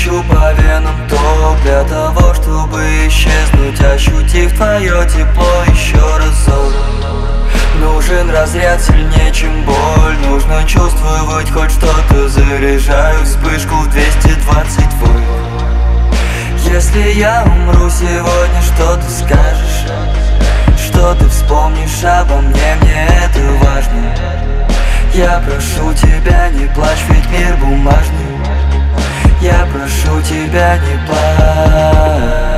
пущу по венам ток для того, чтобы исчезнуть, ощутив твое тепло еще разок. Нужен разряд сильнее, чем боль. Нужно чувствовать хоть что-то. Заряжаю вспышку в 220 вольт. Если я умру сегодня, что ты скажешь? Что ты вспомнишь обо мне? Мне это важно. Я прошу тебя, не плачь, ведь мир бумажный. Я прошу тебя, не плачь.